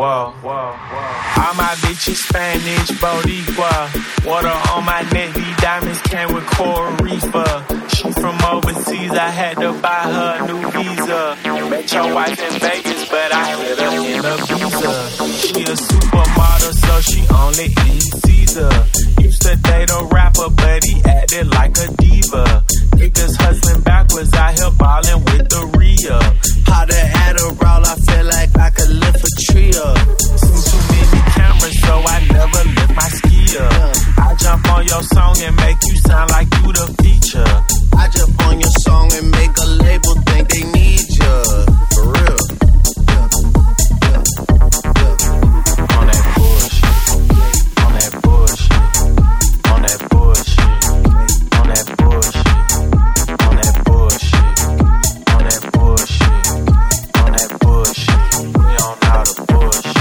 All my bitches Spanish, Boricua. Water on my neck, these diamonds came with Coral Reefer. She from overseas, I had to buy her a new visa. Met your wife in Vegas, but I hit her in Ibiza. She a supermodel, so she only eats Caesar. Used to date a rapper, but he acted like a diva. Niggas hustling backwards, out here ballin' with the Rhea. How to Adderall, I feel like I could lift a tree up. Seen too many cameras, so I never lift my ski up. I jump on your song and make you sound like you the feature. I jump on your song and make a label think they need ya. For real. On that bullshit. On that bullshit. On that bullshit. On that bullshit. On that bullshit. On that bullshit. On that bullshit. We on all the bullshit.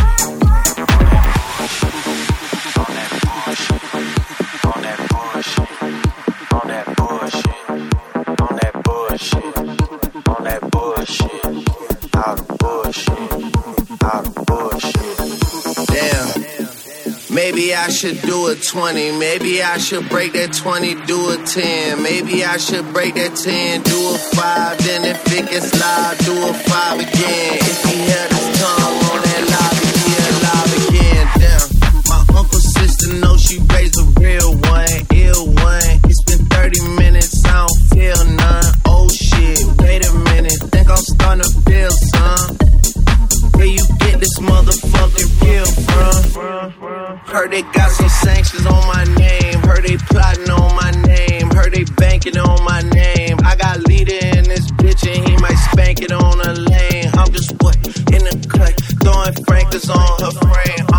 On that bullshit. On that bullshit. On that bullshit. On that bullshit. On that bullshit. All the bullshit. All the bullshit. Damn. Maybe I should do a 20. Maybe I should break that 20, do a 10. Maybe I should break that 10, do a 5. Then if it gets loud, do a 5 again. If he held his tongue on that lobby, he alive again. Damn. My uncle's sister knows she raised a real one, ill one. It's been 30 minutes, I don't feel none. Oh shit, wait a minute, think I'm starting to feel some. Where you get this motherfucking feel from? Heard they got some sanctions on my name. Heard they plotting on my name. Heard they banking on my name. I got leader in this bitch and he might spank it on a lane. I'm just what in the cut, throwing Frankers on her frame.